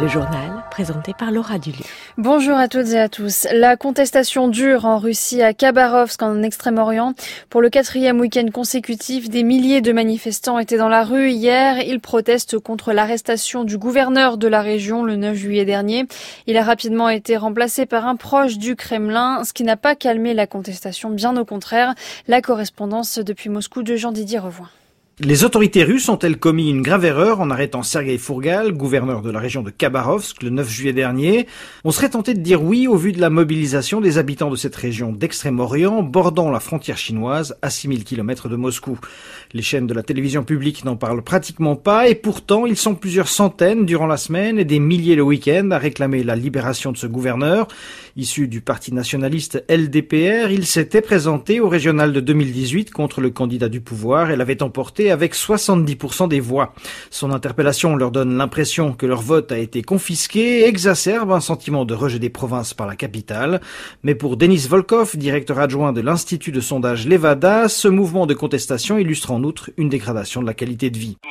Le journal présenté par Laura Duluth. Bonjour à toutes et à tous. La contestation dure en Russie à Khabarovsk en Extrême-Orient. Pour le 4e week-end consécutif, des milliers de manifestants étaient dans la rue hier. Ils protestent contre l'arrestation du gouverneur de la région le 9 juillet dernier. Il a rapidement été remplacé par un proche du Kremlin, ce qui n'a pas calmé la contestation, bien au contraire. La correspondance depuis Moscou de Jean-Didier Revoin. Les autorités russes ont-elles commis une grave erreur en arrêtant Sergueï Fourgal, gouverneur de la région de Khabarovsk, le 9 juillet dernier? On serait tenté de dire oui au vu de la mobilisation des habitants de cette région d'Extrême-Orient, bordant la frontière chinoise à 6000 km de Moscou. Les chaînes de la télévision publique n'en parlent pratiquement pas et pourtant ils sont plusieurs centaines durant la semaine et des milliers le week-end à réclamer la libération de ce gouverneur. Issu du parti nationaliste LDPR, il s'était présenté au régional de 2018 contre le candidat du pouvoir et l'avait emporté avec 70% des voix. Son interpellation leur donne l'impression que leur vote a été confisqué et exacerbe un sentiment de rejet des provinces par la capitale. Mais pour Denis Volkov, directeur adjoint de l'Institut de sondage Levada, ce mouvement de contestation illustre en outre une dégradation de la qualité de vie.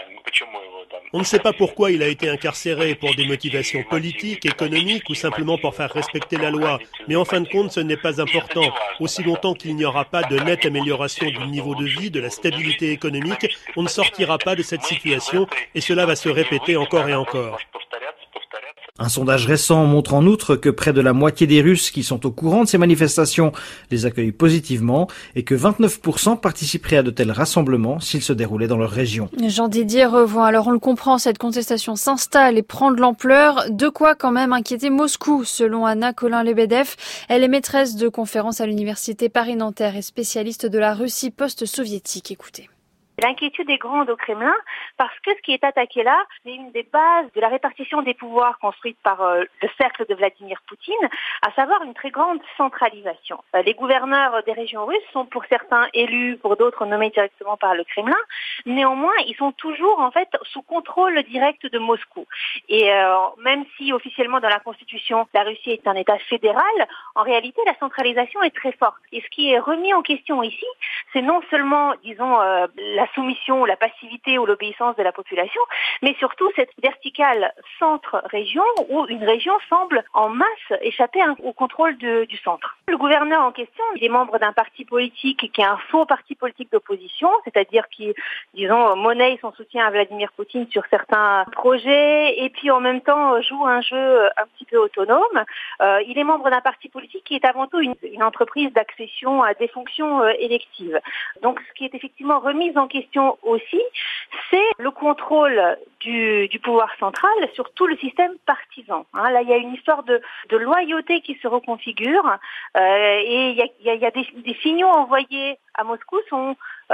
On ne sait pas pourquoi il a été incarcéré, pour des motivations politiques, économiques ou simplement pour faire respecter la loi. Mais en fin de compte, ce n'est pas important. Aussi longtemps qu'il n'y aura pas de nette amélioration du niveau de vie, de la stabilité économique, on ne sortira pas de cette situation et cela va se répéter encore et encore. Un sondage récent montre en outre que près de la moitié des Russes qui sont au courant de ces manifestations les accueillent positivement et que 29% participeraient à de tels rassemblements s'ils se déroulaient dans leur région. Jean-Didier Revoin. Alors on le comprend, cette contestation s'installe et prend de l'ampleur. De quoi quand même inquiéter Moscou, selon Anna Kolin-Lebedev. Elle est maîtresse de conférences à l'université Paris-Nanterre et spécialiste de la Russie post-soviétique. Écoutez. L'inquiétude est grande au Kremlin parce que ce qui est attaqué là, c'est une des bases de la répartition des pouvoirs construite par le cercle de Vladimir Poutine, à savoir une très grande centralisation. Les gouverneurs des régions russes sont pour certains élus, pour d'autres nommés directement par le Kremlin. Néanmoins, ils sont toujours en fait sous contrôle direct de Moscou. Et même si officiellement dans la Constitution, la Russie est un État fédéral, en réalité la centralisation est très forte. Et ce qui est remis en question ici, c'est non seulement, disons, la soumission, la passivité ou l'obéissance de la population, mais surtout cette verticale centre-région où une région semble en masse échapper au contrôle du centre. Le gouverneur en question, il est membre d'un parti politique qui est un faux parti politique d'opposition, c'est-à-dire qui, disons, monnaie son soutien à Vladimir Poutine sur certains projets et puis en même temps joue un jeu un petit peu autonome. Il est membre d'un parti politique qui est avant tout une entreprise d'accession à des fonctions électives. Donc ce qui est effectivement remis en question aussi, c'est le contrôle du pouvoir central sur tout le système partisan. Là, il y a une histoire de loyauté qui se reconfigure et il y a des signaux envoyés à Moscou sont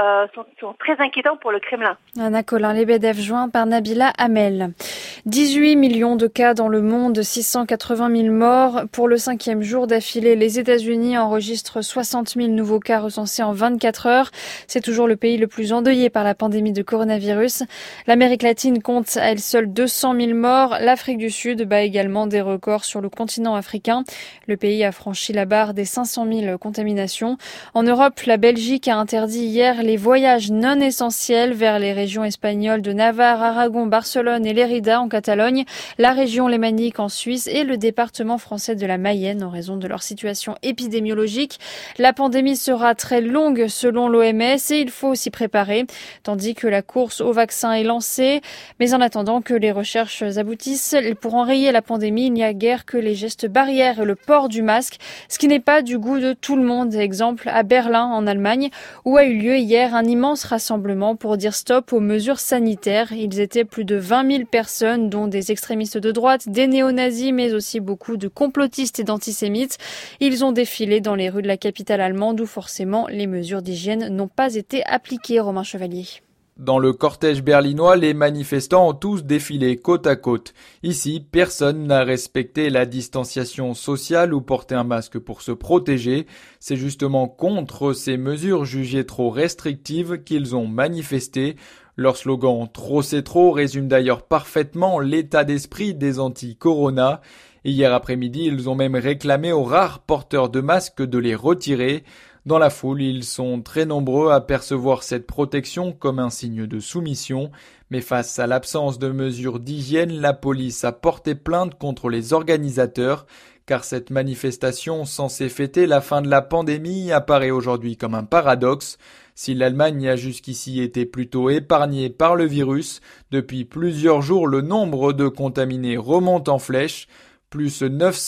très inquiétants pour le Kremlin. Anna Kolin-Lebedev, joint par Nabila Hamel. 18 millions de cas dans le monde, 680 000 morts. Pour le 5e jour d'affilée, les États-Unis enregistrent 60 000 nouveaux cas recensés en 24 heures. C'est toujours le pays le plus endeuillé par la pandémie de coronavirus. L'Amérique latine compte à elle seule 200 000 morts. L'Afrique du Sud bat également des records sur le continent africain. Le pays a franchi la barre des 500 000 contaminations. En Europe, la Belgique a interdit hier les voyages non essentiels vers les régions espagnoles de Navarre, Aragon, Barcelone et Lérida en Catalogne, la région lémanique en Suisse et le département français de la Mayenne en raison de leur situation épidémiologique. La pandémie sera très longue selon l'OMS et il faut s'y préparer, tandis que la course au vaccin est lancée. Mais en attendant que les recherches aboutissent, pour enrayer la pandémie, il n'y a guère que les gestes barrières et le port du masque, ce qui n'est pas du goût de tout le monde. Exemple à Berlin en Allemagne, où a eu lieu hier un immense rassemblement pour dire stop aux mesures sanitaires. Ils étaient plus de 20 000 personnes, dont des extrémistes de droite, des néo-nazis, mais aussi beaucoup de complotistes et d'antisémites. Ils ont défilé dans les rues de la capitale allemande où forcément les mesures d'hygiène n'ont pas été appliquées. Romain Chevalier. Dans le cortège berlinois, les manifestants ont tous défilé côte à côte. Ici, personne n'a respecté la distanciation sociale ou porté un masque pour se protéger. C'est justement contre ces mesures jugées trop restrictives qu'ils ont manifesté. Leur slogan « Trop c'est trop » résume d'ailleurs parfaitement l'état d'esprit des anti-corona. Hier après-midi, ils ont même réclamé aux rares porteurs de masques de les retirer. Dans la foule, ils sont très nombreux à percevoir cette protection comme un signe de soumission, Mais face à l'absence de mesures d'hygiène, la police a porté plainte contre les organisateurs, car cette manifestation censée fêter la fin de la pandémie apparaît aujourd'hui comme un paradoxe. Si l'Allemagne a jusqu'ici été plutôt épargnée par le virus, depuis plusieurs jours le nombre de contaminés remonte en flèche. Plus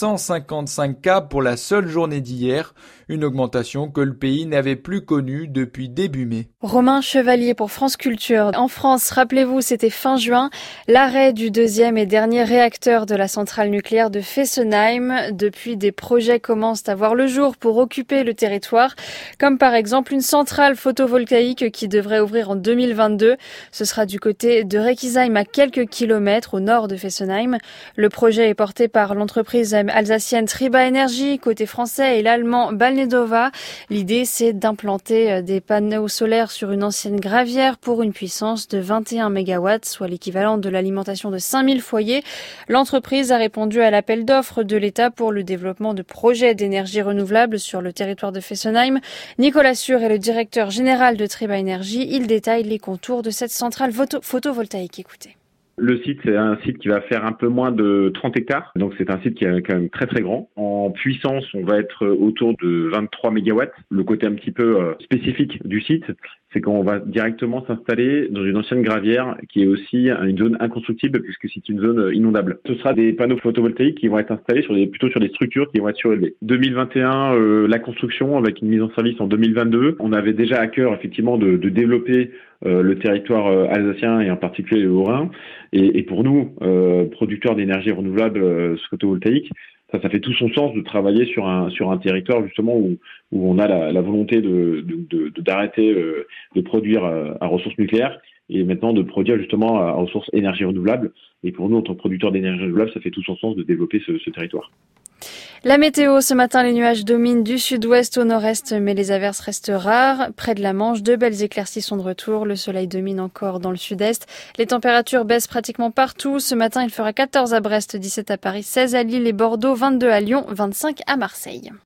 955 cas pour la seule journée d'hier, une augmentation que le pays n'avait plus connue depuis début mai. Romain Chevalier pour France Culture. En France, rappelez-vous, c'était fin juin, l'arrêt du deuxième et dernier réacteur de la centrale nucléaire de Fessenheim. Depuis, des projets commencent à voir le jour pour occuper le territoire, comme par exemple une centrale photovoltaïque qui devrait ouvrir en 2022. Ce sera du côté de Reckisheim, à quelques kilomètres au nord de Fessenheim. Le projet est porté par l'entreprise alsacienne Triba Energy, côté français, et l'allemand Balnedova. L'idée, c'est d'implanter des panneaux solaires sur une ancienne gravière pour une puissance de 21 MW, soit l'équivalent de l'alimentation de 5000 foyers. L'entreprise a répondu à l'appel d'offres de l'État pour le développement de projets d'énergie renouvelable sur le territoire de Fessenheim. Nicolas Sûr est le directeur général de Triba Energy. Il détaille les contours de cette centrale photovoltaïque. Écoutez. Le site, c'est un site qui va faire un peu moins de 30 hectares. Donc, c'est un site qui est quand même très, très grand. En puissance, on va être autour de 23 mégawatts. Le côté un petit peu spécifique du site, c'est qu'on va directement s'installer dans une ancienne gravière qui est aussi une zone inconstructible puisque c'est une zone inondable. Ce sera des panneaux photovoltaïques qui vont être installés plutôt sur des structures qui vont être surélevées. 2021, la construction avec une mise en service en 2022. On avait déjà à cœur effectivement de développer le territoire alsacien et en particulier le Haut-Rhin. Et pour nous, producteurs d'énergie renouvelable photovoltaïque, ça fait tout son sens de travailler sur un territoire justement où on a la volonté d'arrêter de produire à ressources nucléaires et maintenant de produire justement à ressources énergie renouvelable. Et pour nous, en tant que producteurs d'énergie renouvelable, ça fait tout son sens de développer ce territoire. La météo, ce matin, les nuages dominent du sud-ouest au nord-est, mais les averses restent rares. Près de la Manche, de belles éclaircies sont de retour. Le soleil domine encore dans le sud-est. Les températures baissent pratiquement partout. Ce matin, il fera 14 à Brest, 17 à Paris, 16 à Lille et Bordeaux, 22 à Lyon, 25 à Marseille.